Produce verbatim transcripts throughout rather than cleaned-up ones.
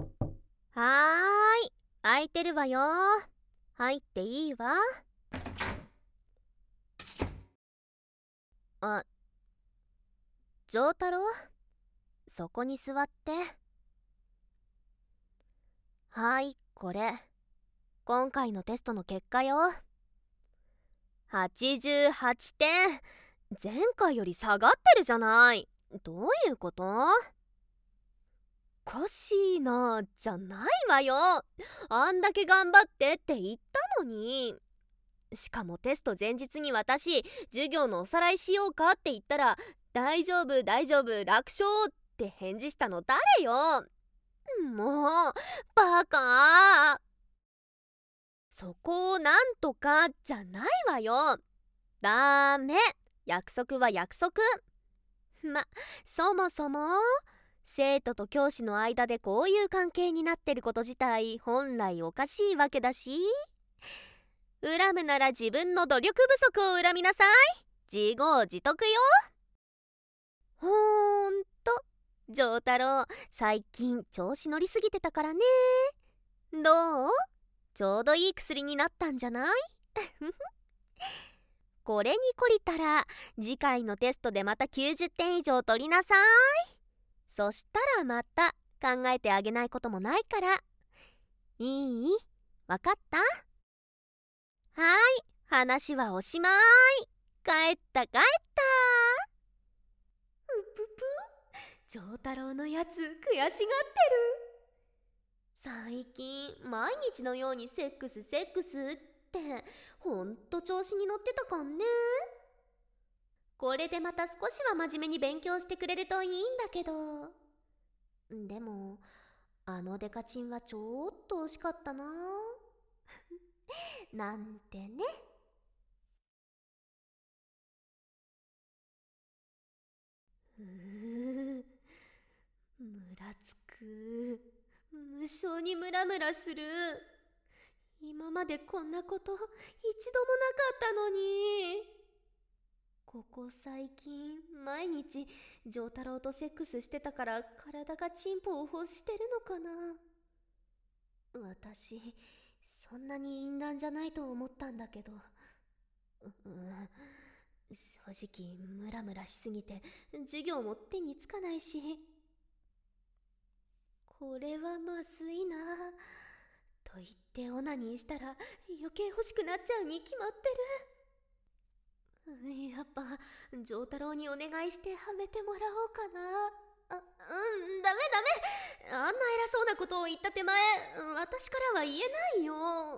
はーい、空いてるわよ。入っていいわ。あ、丈太郎、そこに座って。はい、これ今回のテストの結果よ。はちじゅうはってん。前回より下がってるじゃない。どういうこと？おかしいな、じゃないわよ。あんだけ頑張ってって言ったのに。しかもテスト前日に私、授業のおさらいしようかって言ったら、大丈夫大丈夫楽勝って返事したの誰よ。もうバカ。そこをなんとかじゃないわよ。ダメ、約束は約束。ま、そもそも生徒と教師の間でこういう関係になってること自体本来おかしいわけだし、恨むなら自分の努力不足を恨みなさい。自業自得よ。ほんと丈太郎、最近調子乗りすぎてたからね。どう？ちょうどいい薬になったんじゃない？これに懲りたら次回のテストでまたきゅうじゅってん以上取りなさい。そしたらまた考えてあげないこともないから。いい？わかった？はい、話はおしまい。帰った帰った。うぷぷ、丈太郎のやつ悔しがってる。最近毎日のようにセックスセックスってほんと調子に乗ってたかんね。これでまた少しは真面目に勉強してくれるといいんだけど。でもあのデカチンはちょっと惜しかったな。なんてね。うー、ムラつく。無性にムラムラする。今までこんなこと一度もなかったのに。ここ最近毎日丈太郎とセックスしてたから体がチンポを欲してるのかな。私そんなに淫乱じゃないと思ったんだけど、う、うん、正直ムラムラしすぎて授業も手につかないし、これはまずいな。と言ってオナニーしたら余計欲しくなっちゃうに決まってる。やっぱ丈太郎にお願いしてはめてもらおうかな。あ、うん、ダメダメ。あんな偉そうなことを言った手前、私からは言えないよ。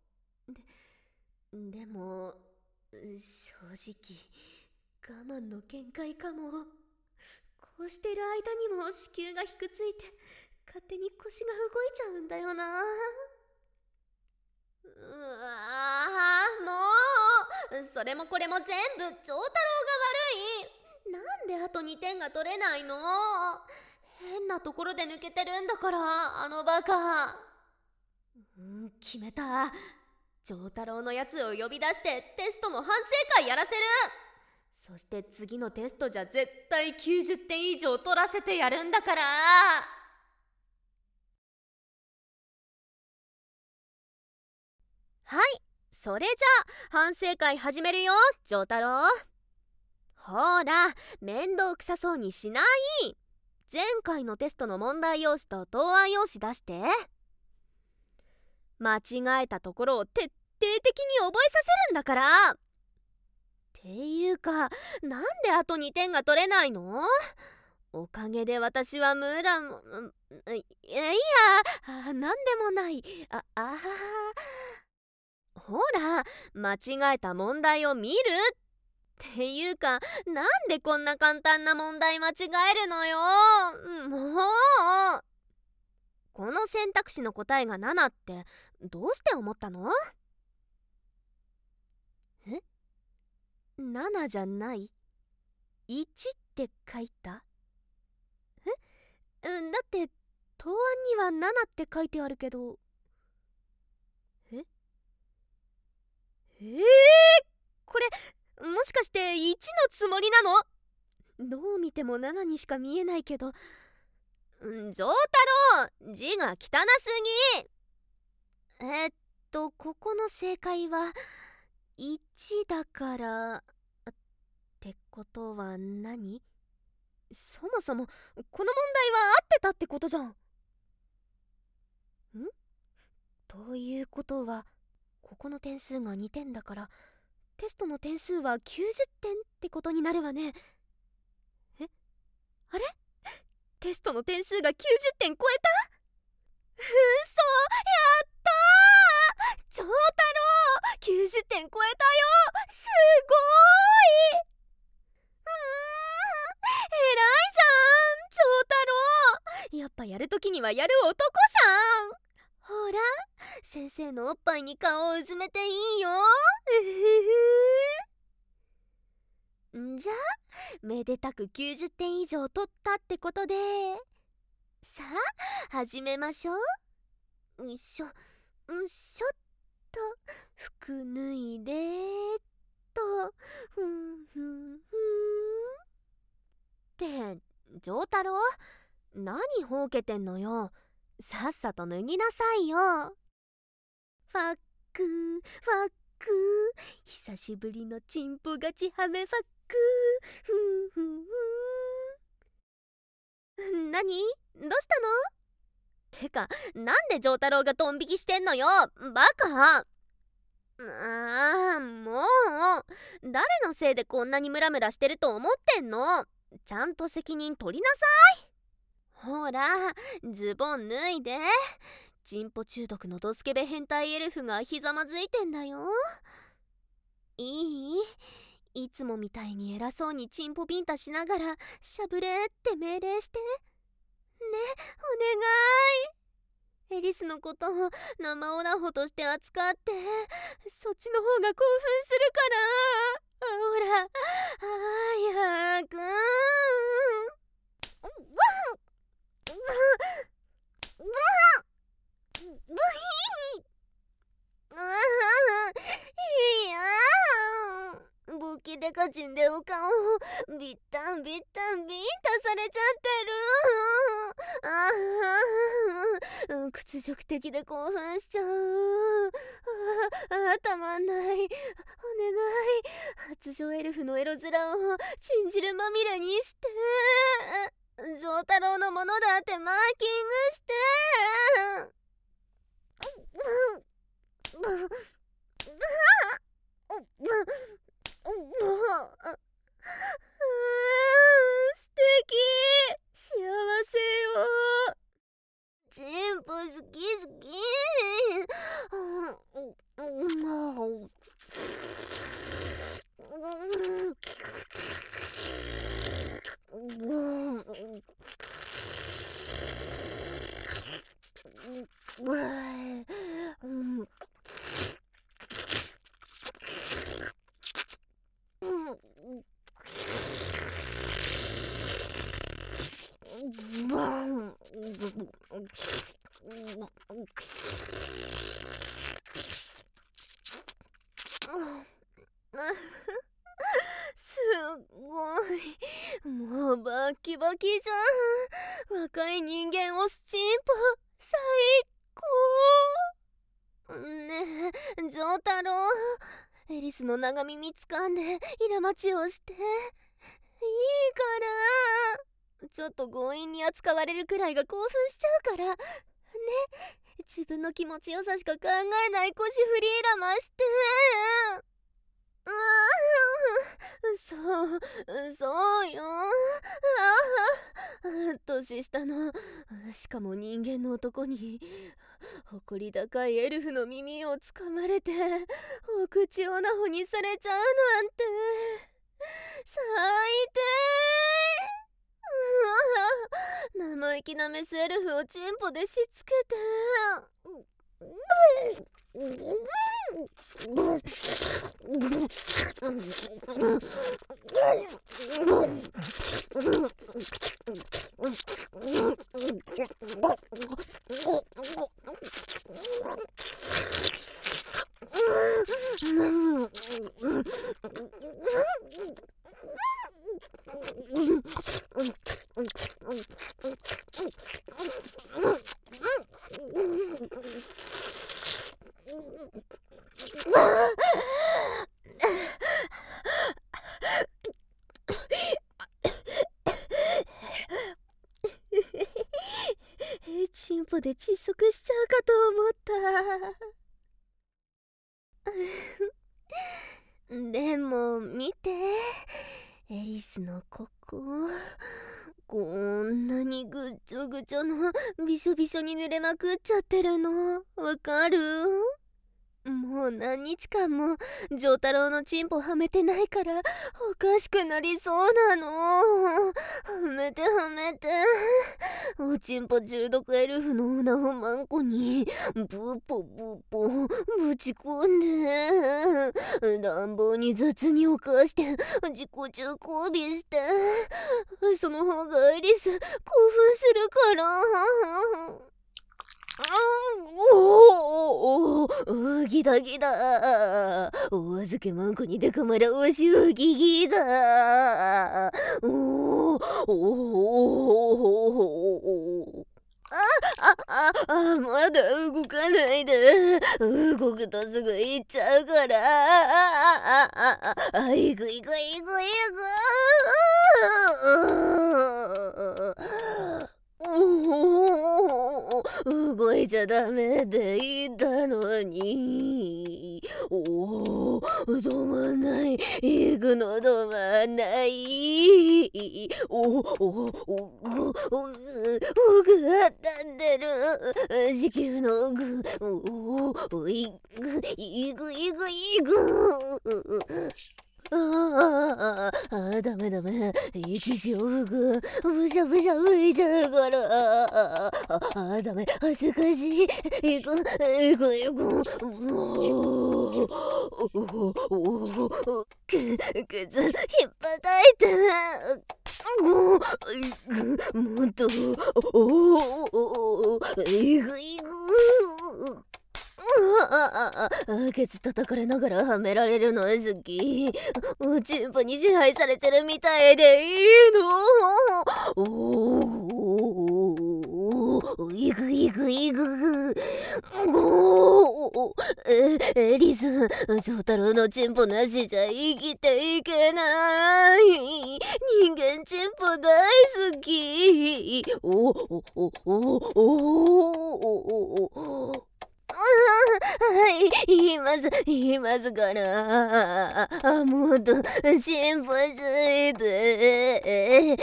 で、でも正直我慢の限界かも。こうしてる間にも子宮がひくついて勝手に腰が動いちゃうんだよな。うわー、もうそれもこれも全部丈太郎が悪い。なんであとにてんが取れないの？変なところで抜けてるんだから、あのバカ。うん、決めた。丈太郎のやつを呼び出してテストの反省会やらせる。そして次のテストじゃ絶対きゅうじゅってん以上取らせてやるんだから。はい、それじゃあ反省会始めるよ、丈太郎。ほら、面倒くさそうにしない。前回のテストの問題用紙と答案用紙出して。間違えたところを徹底的に覚えさせるんだから。っていうか、なんであとにてんが取れないの？おかげで私はムラも、いいや、あ、なんでもない。あ、あほら、間違えた問題を見る。っていうか、なんでこんな簡単な問題間違えるのよ。もうこの選択肢の答えがななってどうして思ったの？え？ なな じゃない？ いち って書いた？え？うん、だって答案にはななって書いてあるけど。え？えー、これもしかしていちのつもりなの？どう見てもななにしか見えないけど。 ん、丈太郎、字が汚すぎ。えっとここの正解はいちだから、ってことは何？そもそもこの問題は合ってたってことじゃん。ん？ということはここの点数がにてんだからテストの点数はきゅうじゅってんってことになるわね。え？あれ？テストの点数がきゅうじゅってん超えた？うそ、やったー！丈太郎、きゅうじゅってん超えたよ！すごーい！うーん、偉いじゃん、丈太郎。やっぱやるときにはやる男じゃん。ほら、先生のおっぱいに顔をうずめていいよ。んじゃあめでたくきゅうじゅってん以上取ったってことで、さあ始めましょう。ういしょういしょっと、服脱いでーっと、ふんふんふんって丈太郎、何ほうけてんのよ。さっさと脱ぎなさいよ。ファックファック、久しぶりのチンポガチハメファック、ふんふんふん。何？どうしたの？てか、なんで丈太郎がドン引きしてんのよ、バカ。あー、もう誰のせいでこんなにムラムラしてると思ってんの？ちゃんと責任取りなさい。ほら、ズボン脱いで。チンポ中毒のドスケベ変態エルフがひざまずいてんだよ。いい？いつもみたいに偉そうにチンポビンタしながらしゃぶれって命令してね、お願い。エリスのことを生オナホとして扱って、そっちの方が興奮するから。ほら、早く。ボキデカチンでお顔をビッタンビッタンビンタされちゃってる。ああ、屈辱的で興奮しちゃう。ああ、たまんない。お願い、発情エルフのエロ面をチン汁まみれにして、丈太郎のものだってマーキングして。素敵、幸せよ。チンポ好き好き。すごい、もうバッキバキじゃん。若い人間をスチンポ最高。ねえ丈太郎、エリスの長耳掴んでイラ待ちをしていいから。ちょっと強引に扱われるくらいが興奮しちゃうからね。自分の気持ちよさしか考えない腰振りイラまして。そうそうよ。あ年下の、しかも人間の男に誇り高いエルフの耳をつかまれてお口オナホにされちゃうなんて最低。生意気なメスエルフをチンポでしつけて。 チンポで窒息しちゃうかと思ったでも見て、エリスのここ、こんなにぐっちょぐちょのびしょびしょに濡れまくっちゃってるのわかる？もう何日間も丈太郎のチンポはめてないからおかしくなりそうなの。はめてはめて、おちんぽ中毒エルフのオナホマンコにブッポブッポぶち込んで、暖房に雑に犯して自己中交尾して、その方がエリス興奮するから。おおおおギダギダ、お預けマンコにでかまらおしゅうギギダ、おおおあああまだ動かないで、動くとすぐ行っちゃうから、ああああいくいくいくいく、動いちゃダメって言ったのに、おお止まんない、行くの止まんない、おおおおお奥が立ってる、地球の奥、おおいくいくいくいく、ああああダメダメ、息しを吹く、ブシャブシャ吹いちゃうから、ああダメ、恥ずかしい、行く行く行く、おおケツ引っ叩いて、もっと、おお行く行く、ああケツ叩かれながらはめられるの好き。おちんぽに支配されてるみたいでいいの。おおいくいくいく、おおエリス、丈太郎のチンポなしじゃ生きていけない、人間チンポ大好き。おおおおおおおはい言います言いますから、もっと心配ついて、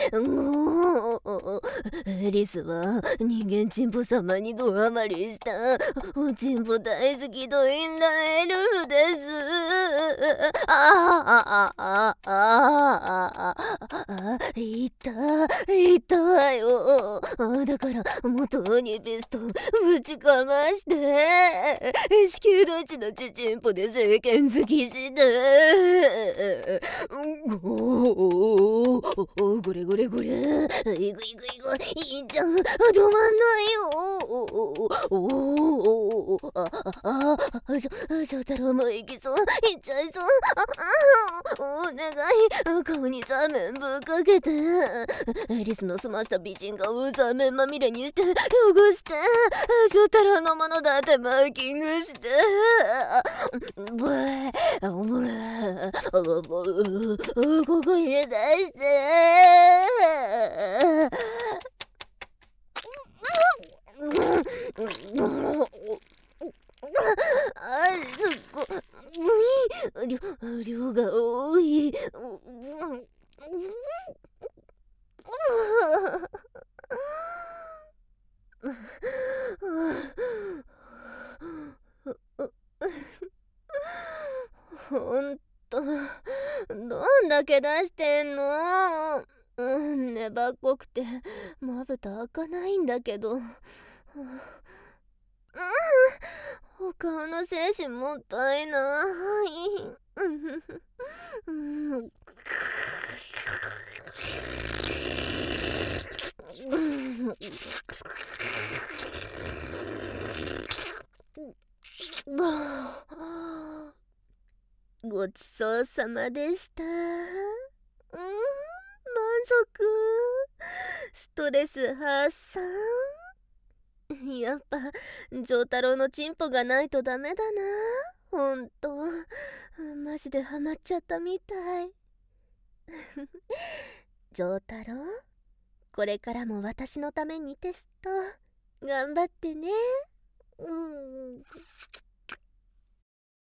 エリスは人間チンポ様にドハマりしたおちんぽ大好きとインダエルフです。あああああああ言った言ったわよ。だから元にピストンぶちかまして子宮どっちのちちんぽで政権好きして、おおこれこれこれ、いくいくいく、いいじゃん、止まんないよ。おおあああしょ翔太郎も行きそう、行っちゃいそう、お願い顔にザーメンぶっかけて、エリスの澄ました美人顔をザーメンまみれにして汚して、翔太郎のものだってマーキングして、ブーおもろここ入れ出して、あそこ量量が多い。ほんとどんだけ出してんの。うん、粘っこくてまぶた開かないんだけど、うん、お顔の精子もったいない。うん、ごちそうさまでした。うん、満足。ストレス発散。やっぱ丈太郎のチンポがないとダメだな。ほんとマジでハマっちゃったみたい。丈太郎、これからも私のためにテスト頑張ってね。うん。